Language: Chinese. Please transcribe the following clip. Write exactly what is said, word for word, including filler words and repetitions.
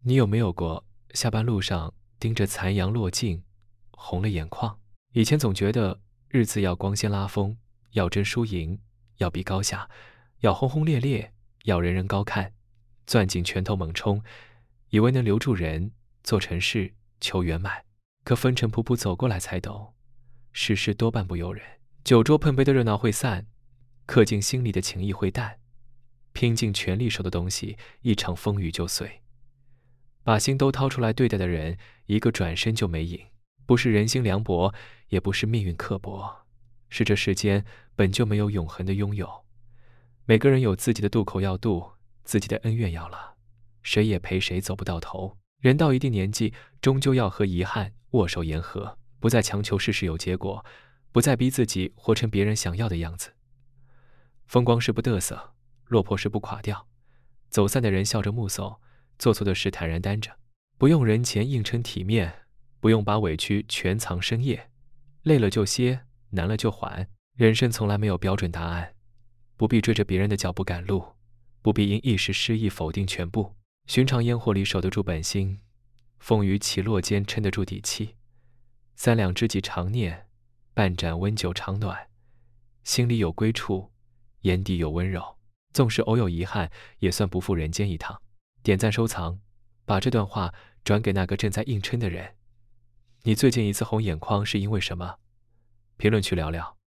你有没有过下班路上盯着残阳落尽，红了眼眶？以前总觉得日子要光鲜拉风，要争输赢，要比高下，要轰轰烈烈，要人人高看，攥紧拳头猛冲，以为能留住人，做成事，求圆满。可风尘仆仆走过来才懂，世事多半不由人。酒桌碰杯的热闹会散，刻进心里的情谊会淡，拼尽全力守的东西，一场风雨就碎。把心都掏出来对待的人，一个转身就没影。不是人心凉薄，也不是命运刻薄，是这世间本就没有永恒的拥有。每个人有自己的渡口要渡，自己的恩怨要了，谁也陪谁走不到头。人到一定年纪，终究要和遗憾握手言和，不再强求事事有结果，不再逼自己活成别人想要的样子。风光时不得瑟，落魄时不垮掉。走散的人笑着目送，做错的事坦然担着，不用人前硬撑体面，不用把委屈全藏深夜。累了就歇，难了就缓。人生从来没有标准答案，不必追着别人的脚步赶路，不必因一时失意否定全部。寻常烟火里守得住本心，风雨起落间撑得住底气。三两知己常念，半盏温酒长暖。心里有归处，眼底有温柔。纵使偶有遗憾，也算不负人间一趟。点赞收藏，把这段话转给那个正在硬撑的人。你最近一次红眼眶是因为什么？评论区聊聊。